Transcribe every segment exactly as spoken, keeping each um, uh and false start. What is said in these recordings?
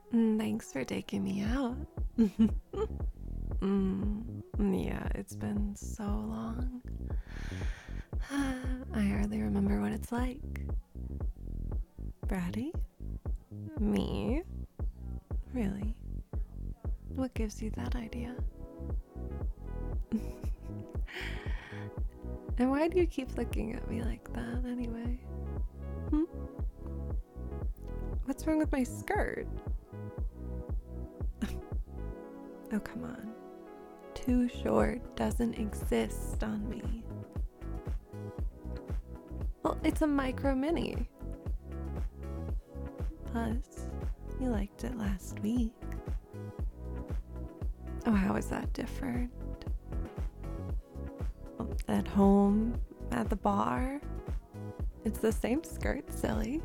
Mm, Thanks for taking me out. mm, yeah, it's been so long. I hardly remember what it's like. Bratty? Me? Really? What gives you that idea? And why do you keep looking at me like that anyway? Hmm? What's wrong with my skirt? Oh, come on. Too short doesn't exist on me. Well, it's a micro mini. Plus, you liked it last week. Oh, how is that different? At home, at the bar, it's the same skirt, silly.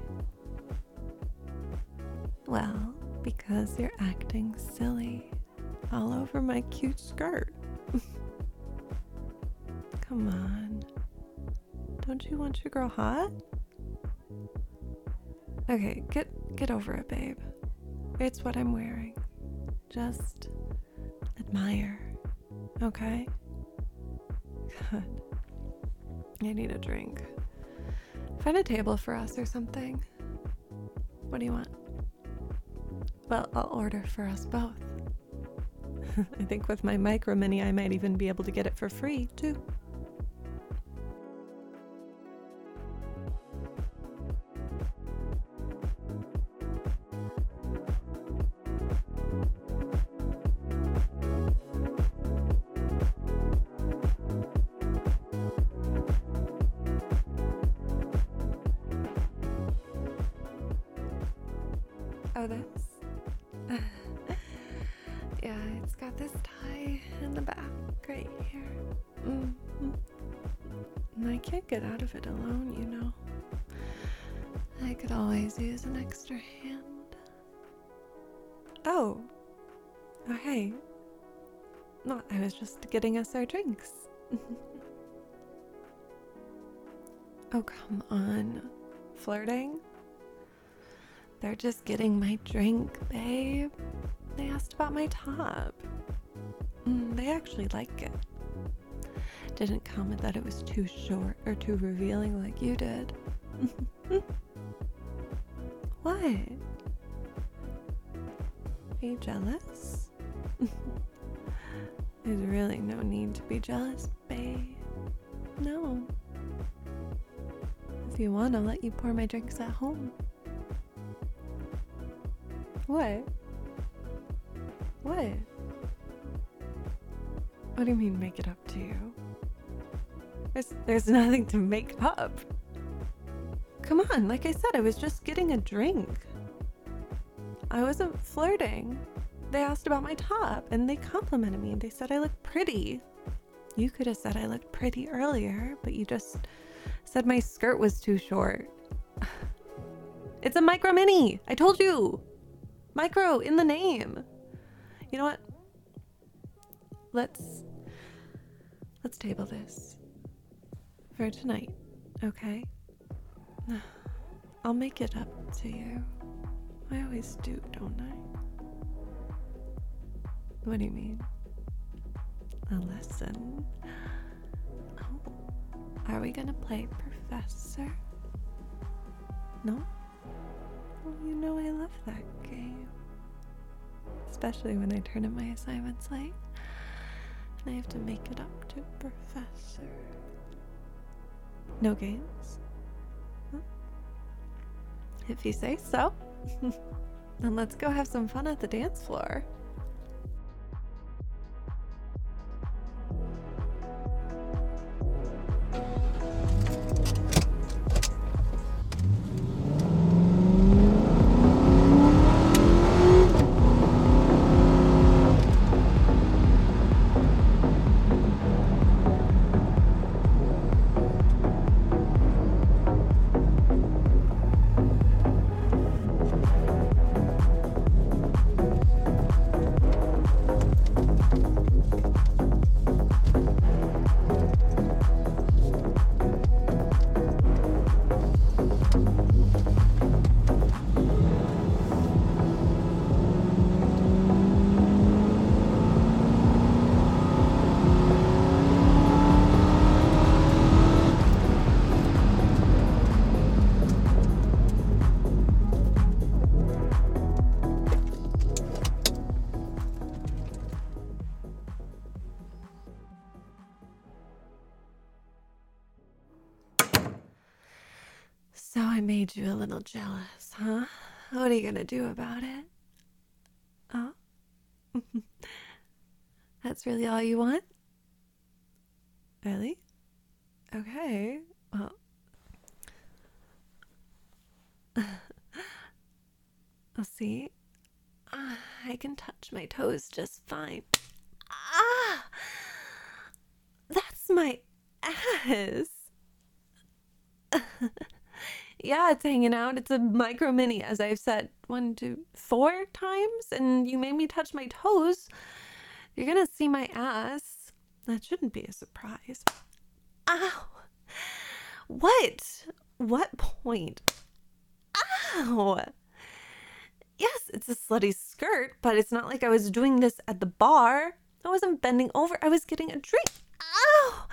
Well, because you're acting silly all over my cute skirt. Come on. Don't you want your girl hot? Okay, get get over it, babe. It's what I'm wearing. Just admire, okay? Good. I need a drink. Find a table for us or something. What do you want? Well, I'll order for us both. I think with my micro mini, I might even be able to get it for free, too. Oh, this? Yeah, it's got this tie in the back right here. Mm-hmm. And I can't get out of it alone, you know. I could always use an extra hand. Oh. Oh, hey. No, I was just getting us our drinks. Oh, come on. Flirting? They're just getting my drink, babe. They asked about my top. Mm, they actually like it. Didn't comment that it was too short or too revealing like you did. What? Are you jealous? There's really no need to be jealous, babe. No. If you want, I'll let you pour my drinks at home. What? What? What do you mean make it up to you? There's, there's nothing to make up. Come on, like I said, I was just getting a drink. I wasn't flirting. They asked about my top and they complimented me. They said I looked pretty. You could have said I looked pretty earlier, but you just said my skirt was too short. It's a micro mini. I told you. Micro in the name. You know what? Let's let's table this for tonight, okay? I'll make it up to you. I always do, don't I? What do you mean? A lesson? Oh, are we gonna play Professor? No? Well, you know I love that game. Especially when I turn in my assignments late. And I have to make it up to Professor. No games? Huh? If you say so. Then let's go have some fun at the dance floor. made you a little jealous, huh? What are you gonna do about it? Oh? That's really all you want? Really? Okay. Well. I'll see. Ah, I can touch my toes just fine. Ah! That's my ass. Yeah, it's hanging out. It's a micro mini, as I've said one, two, four times, and you made me touch my toes. You're gonna see my ass. That shouldn't be a surprise. Ow! What? What point? Ow! Yes, it's a slutty skirt, but it's not like I was doing this at the bar. I wasn't bending over. I was getting a drink. Ow!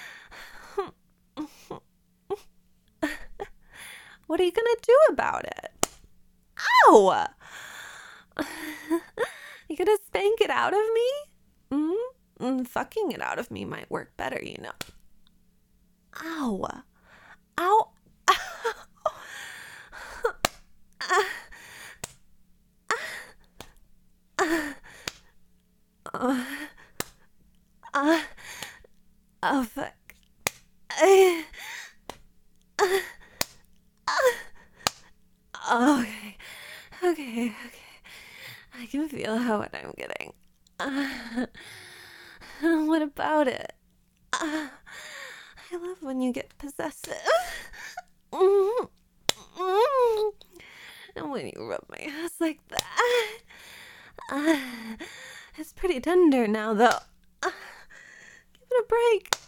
What are you gonna do about it? Ow! You gonna spank it out of me? Mm-hmm. Fucking it out of me might work better, you know. Ow. Ow. Uh, uh, oh, fuck. Uh, uh, uh, okay. Okay, okay. I can feel how what I'm getting. Uh, what about it? Uh, I love when you get possessive. Mm, mm, and when you rub my ass like that. Uh, it's pretty tender now, though. Uh, give it a break.